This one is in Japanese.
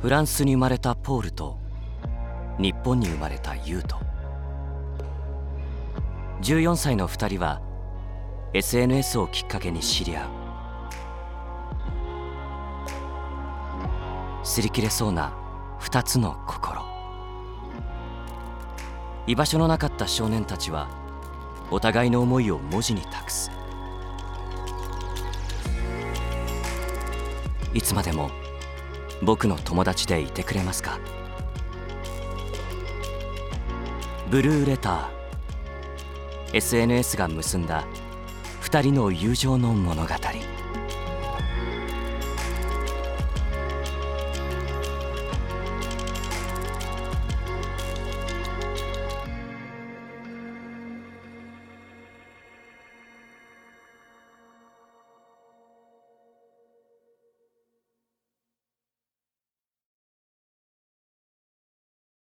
フランスに生まれたポールと日本に生まれたユート。14歳の2人は SNS をきっかけに知り合う。擦り切れそうな2つの心。居場所のなかった少年たちはお互いの思いを文字に託す。いつまでも僕の友達でいてくれますか。ブルーレター。 SNS が結んだ2人の友情の物語。